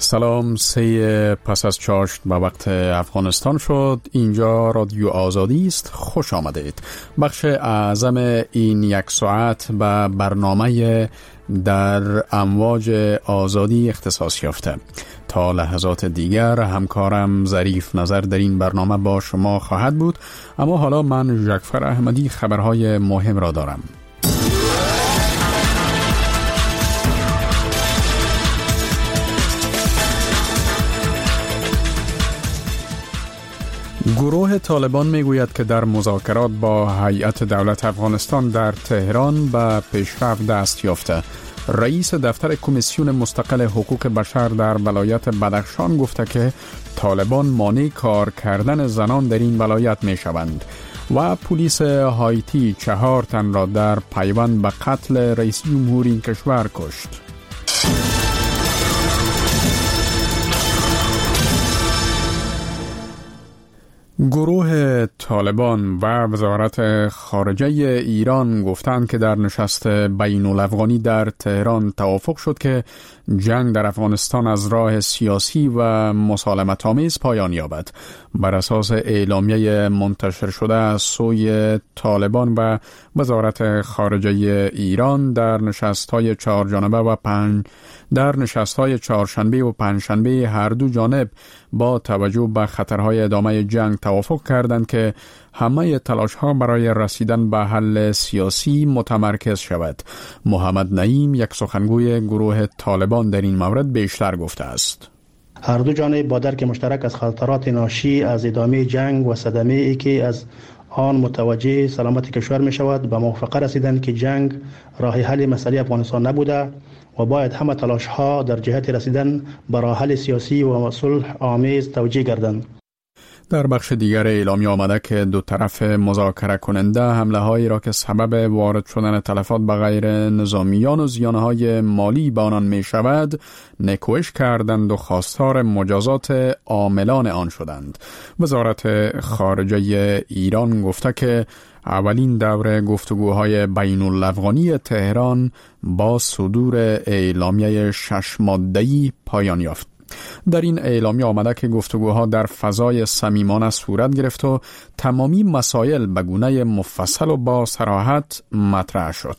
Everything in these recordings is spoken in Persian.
سلام، 3 پس از چاشت به وقت افغانستان شد. اینجا رادیو آزادی است. خوش آمدید. بخش اعظم این یک ساعت به برنامه در امواج آزادی اختصاص یافته. تا لحظات دیگر همکارم ظریف نظر در این برنامه با شما خواهد بود، اما حالا من جعفر احمدی خبرهای مهم را دارم. گروه طالبان میگوید که در مذاکرات با هیئت دولت افغانستان در تهران به پیشرفت دست یافته. رئیس دفتر کمیسیون مستقل حقوق بشر در ولایت بدخشان گفته که طالبان مانع کار کردن زنان در این ولایت می شوند و پلیس هایتی 4 تن را در پیوند به قتل رئیس جمهوری این کشور کشت. گروه طالبان و وزارت خارجه ایران گفتند که در نشست بین الافغانی در تهران توافق شد که جنگ در افغانستان از راه سیاسی و مسالمت آمیز پایان یابد. بر اساس اعلامیه منتشر شده از سوی طالبان و وزارت خارجه ایران در نشست‌های 4 جانبه و در نشست‌های چهارشنبه و پنجشنبه هر دو جانب با توجه به خطرهای ادامه جنگ توافق کردند که همه تلاش‌ها برای رسیدن به حل سیاسی متمرکز شود. محمد نعیم، یک سخنگوی گروه طالبان، در این مورد بیشتر گفته است. هر دو جانب با درک مشترک از خطرات ناشی از ادامه جنگ و صدمه‌ای که از آن متوجه سلامت کشور می شود به موافقه رسیدند که جنگ راه حل مسئله افغانستان نبوده و باید همه تلاش ها در جهت رسیدن به راه حل سیاسی و صلح آمیز توجیه گردند. در بخش دیگر اعلامیه آمده که دو طرف مذاکره کننده حمله هایی را که سبب وارد شدن تلفات به غیر نظامیان و زیانهای مالی به آنان می شود نکوهش کردند و خواستار مجازات عاملان آن شدند. وزارت خارجه ایران گفته که اولین دوره گفتگوهای بین الافغانی تهران با صدور اعلامیه 6 ماده‌ای پایان یافت. در این اعلامیه آمده که گفتگوها در فضای صمیمانه صورت گرفت و تمامی مسائل به گونه مفصل و با صراحت مطرح شد.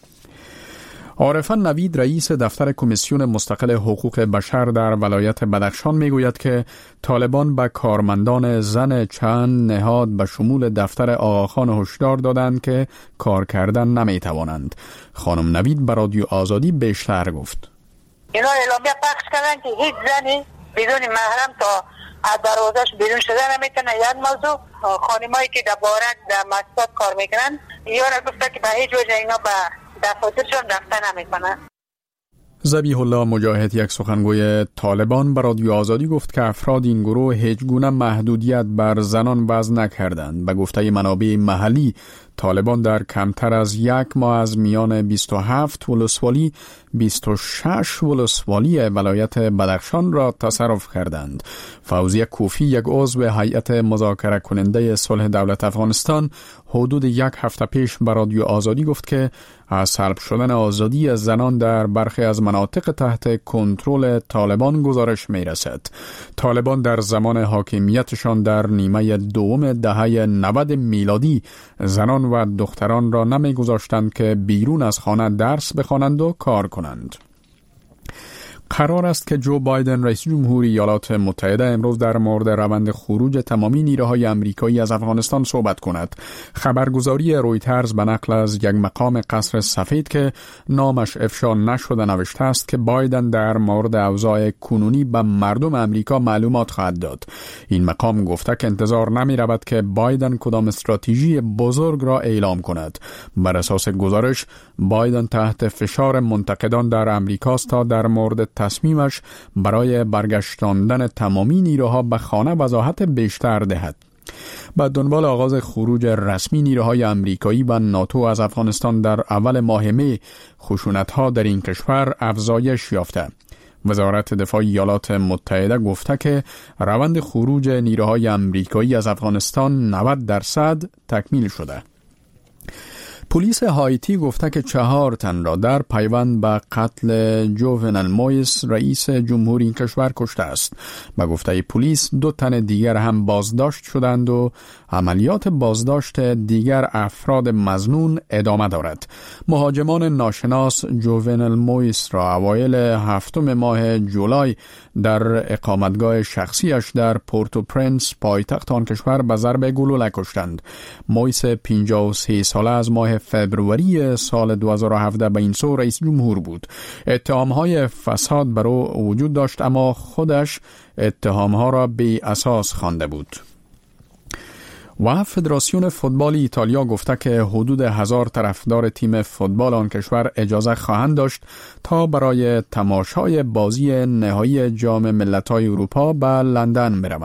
عارفه نوید، رئیس دفتر کمیسیون مستقل حقوق بشر در ولایت بدخشان میگوید که طالبان به کارمندان زن چند نهاد به شمول دفتر آقاخان هشدار دادند که کار کردن نمیتوانند. خانم نوید به رادیو آزادی بیشتر گفت. اینا اعلامیه پخش کردن که هیچ زنی بدون محرم تا از دروازش بیرون شده نمیتونه. یک موضوع، خانمایی که در بارک در مسجد کار میکنن یارا گفته که به هیچ وجه اینا به دفاترشون رفتن نمیکنن. ذبیح الله مجاهد، یک سخنگوی طالبان، به رادیو آزادی گفت که افراد این گروه هیچ گونه محدودیت بر زنان وضع نکردند. به گفته منابع محلی، طالبان در کمتر از 1 ماه از میان 27 ولسوالی 26 ولسوالی ولایت بدخشان را تصرف کردند. فوزیه کوفی، یک عضو هیئت مذاکره کننده صلح دولت افغانستان، حدود 1 هفته پیش به رادیو آزادی گفت که از سلب شدن آزادی از زنان در برخی از مناطق تحت کنترل طالبان گزارش می رسد. طالبان در زمان حاکمیتشان در نیمه دوم دهه 90 میلادی زنان و دختران را نمی گذاشتند که بیرون از خانه درس بخوانند و کار کنند. قرار است که جو بایدن، رئیس جمهوری ایالات متحده، امروز در مورد روند خروج تمامی نیروهای آمریکایی از افغانستان صحبت کند. خبرگزاری رویترز به نقل از یک مقام قصر سفید که نامش افشا نشده نوشته است که بایدن در مورد اوضاع کنونی به مردم آمریکا معلومات خواهد داد. این مقام گفته که انتظار نمی رود که بایدن کدام استراتژی بزرگ را اعلام کند. بر اساس گزارش، بایدن تحت فشار منتقدان در آمریکاست تا در مورد تصمیمش برای برگشتاندن تمامی نیروها به خانه وضاحت بیشتر دهد. بعد دنبال آغاز خروج رسمی نیروهای آمریکایی و ناتو از افغانستان در اول ماه می، خشونت‌ها در این کشور افزایش یافته. وزارت دفاع ایالات متحده گفته که روند خروج نیروهای آمریکایی از افغانستان 90% تکمیل شده. پلیس هایتی گفته که 4 تن را در پیوند به قتل جوونل مویس رئیس جمهوری این کشور کشته است. به گفته پلیس 2 تن دیگر هم بازداشت شدند و عملیات بازداشت دیگر افراد مظنون ادامه دارد. مهاجمان ناشناس جوونل مویس را اوایل 7 ماه جولای در اقامتگاه شخصیش در پورتو پرنس پایتخت آن کشور به ضرب گلوله کشتند. مویس 53 ساله از ماه فبروری سال 2017 به این سو رئیس جمهور بود. اتهامهای فساد بر او وجود داشت، اما خودش اتهامها را بی اساس خوانده بود. و فدراسیون فوتبال ایتالیا گفته که حدود 1000 طرفدار تیم فوتبال آن کشور اجازه خواهند داشت تا برای تماشای بازی نهایی جام ملت‌های اروپا به لندن بروند.